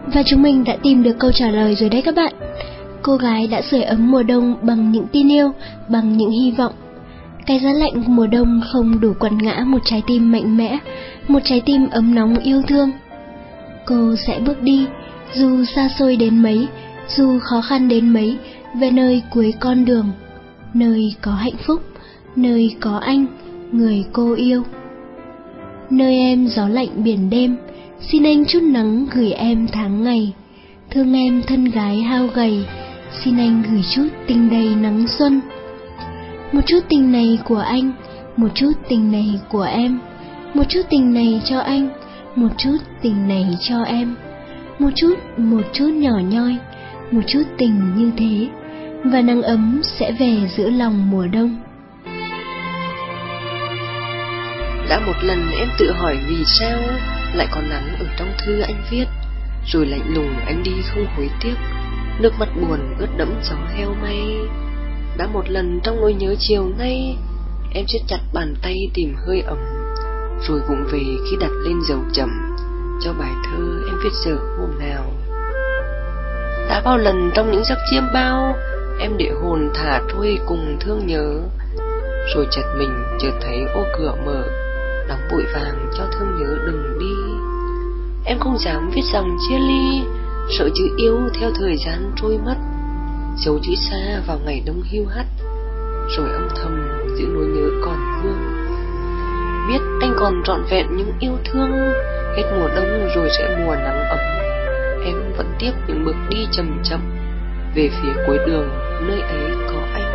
Và chúng mình đã tìm được câu trả lời rồi đấy các bạn. Cô gái đã sưởi ấm mùa đông bằng những tin yêu, bằng những hy vọng. Cái giá lạnh mùa đông không đủ quật ngã một trái tim mạnh mẽ, một trái tim ấm nóng yêu thương. Cô sẽ bước đi, dù xa xôi đến mấy, dù khó khăn đến mấy, về nơi cuối con đường, nơi có hạnh phúc, nơi có anh, người cô yêu. Nơi em gió lạnh biển đêm, xin anh chút nắng gửi em tháng ngày. Thương em thân gái hao gầy, xin anh gửi chút tình đầy nắng xuân. Một chút tình này của anh, một chút tình này của em, một chút tình này cho anh, một chút tình này cho em. Một chút nhỏ nhoi, một chút tình như thế, và nắng ấm sẽ về giữa lòng mùa đông. Đã một lần em tự hỏi vì sao lại có nắng ở trong thư anh viết, rồi lạnh lùng anh đi không hối tiếc, nước mắt buồn ướt đẫm gió heo may. Đã một lần trong nỗi nhớ chiều nay, em siết chặt bàn tay tìm hơi ấm, rồi vụng về khi đặt lên dấu chấm cho bài thơ em viết giờ hôm nào. Đã bao lần trong những giấc chiêm bao, em để hồn thả trôi cùng thương nhớ, rồi chợt thấy ô cửa mở, đóng vội vàng cho thương nhớ đừng đi. Em không dám viết dòng chia ly, sợ chữ yêu theo thời gian trôi mất, dấu chữ xa vào ngày đông hiu hắt, rồi âm thầm giữ nỗi nhớ còn vương. Biết anh còn trọn vẹn những yêu thương, hết mùa đông rồi sẽ mùa nắng ấm, em vẫn tiếp những bước đi chậm chậm về phía cuối đường, nơi ấy có anh.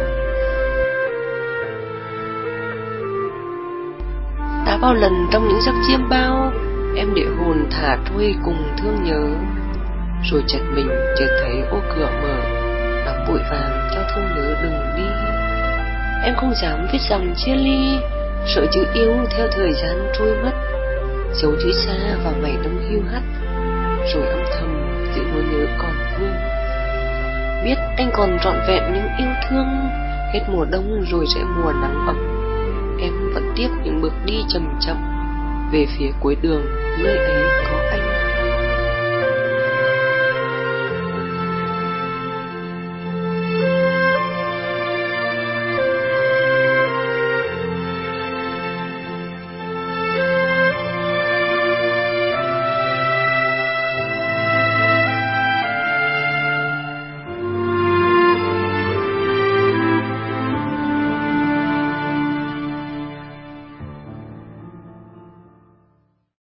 Đã bao lần trong những giấc chiêm bao, em để hồn thả trôi cùng thương nhớ, rồi chợt thấy ô cửa mở, đóng vội vàng cho thương nhớ đừng đi. Em không dám viết dòng chia ly, sợ chữ yêu theo thời gian trôi mất, dấu chữ xa vào ngày đông hiu hắt, rồi âm thầm giữ nỗi nhớ còn vương. Biết anh còn trọn vẹn những yêu thương, hết mùa đông rồi sẽ mùa nắng ấm, em vẫn tiếp những bước đi chậm chậm về phía cuối đường, nơi ấy có